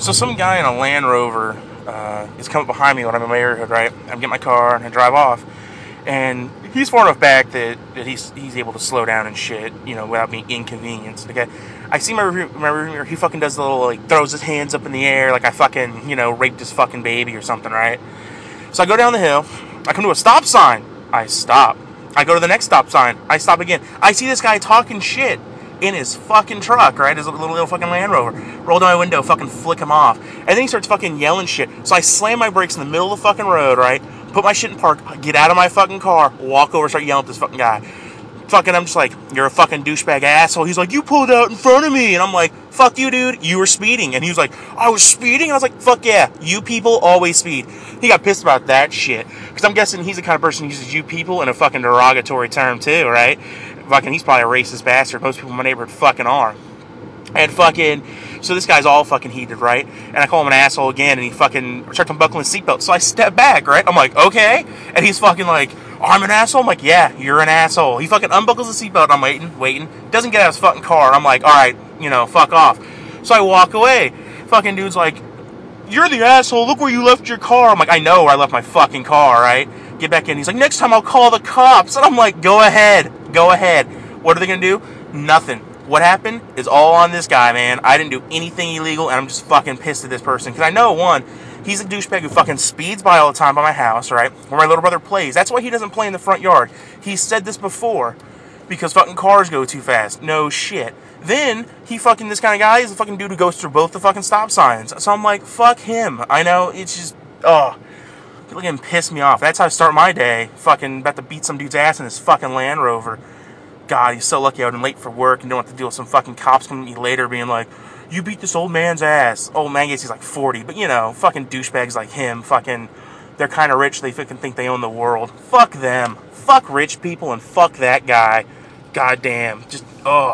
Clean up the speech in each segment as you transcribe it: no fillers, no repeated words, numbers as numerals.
So some guy in a Land Rover is coming behind me when I'm in my neighborhood, right? I'm getting my car and I drive off, and he's far enough back that he's able to slow down and shit, without being inconvenienced. Okay, I see my mirror. He fucking does the little throws his hands up in the air like I fucking raped his fucking baby or something, right? So I go down the hill. I come to a stop sign. I stop. I go to the next stop sign. I stop again. I see this guy talking shit in his fucking truck, right? His little fucking Land Rover. Roll down my window, fucking flick him off. And then he starts fucking yelling shit. So I slam my brakes in the middle of the fucking road, right? Put my shit in park, get out of my fucking car, walk over, start yelling at this fucking guy. Fucking, I'm just like, you're a fucking douchebag asshole. He's like, you pulled out in front of me. And I'm like, fuck you, dude. You were speeding. And he was like, I was speeding? And I was like, fuck yeah. You people always speed. He got pissed about that shit. Because I'm guessing he's the kind of person who uses you people in a fucking derogatory term too, right? Fucking, he's probably a racist bastard. Most people in my neighborhood fucking are. And fucking, so this guy's all fucking heated, right? And I call him an asshole again, and he fucking starts unbuckling his seatbelt. So I step back, right? I'm like, okay. And he's fucking like, I'm an asshole? I'm like, yeah, you're an asshole. He fucking unbuckles the seatbelt. I'm waiting. Doesn't get out of his fucking car. I'm like, alright, fuck off. So I walk away. Fucking dude's like, you're the asshole. Look where you left your car. I'm like, I know where I left my fucking car, right? Get back in. He's like, next time I'll call the cops. And I'm like, go ahead. What are they gonna do? Nothing. What happened is all on this guy, man. I didn't do anything illegal, and I'm just fucking pissed at this person. Because I know, one, he's a douchebag who fucking speeds by all the time by my house, right? Where my little brother plays. That's why he doesn't play in the front yard. He said this before. Because fucking cars go too fast. No shit. Then, this kind of guy is a fucking dude who goes through both the fucking stop signs. So I'm like, fuck him. I know, it's just, look at him piss me off. That's how I start my day. Fucking about to beat some dude's ass in his fucking Land Rover. God, he's so lucky I would have been late for work and don't have to deal with some fucking cops coming at me later being like, you beat this old man's ass. Old man, he's like 40, but fucking douchebags like him, fucking, they're kind of rich, they fucking think they own the world. Fuck them. Fuck rich people and fuck that guy. God damn. Just,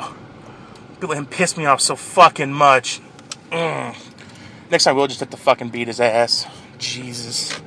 people let him piss me off so fucking much. Next time we'll just have to fucking beat his ass. Jesus.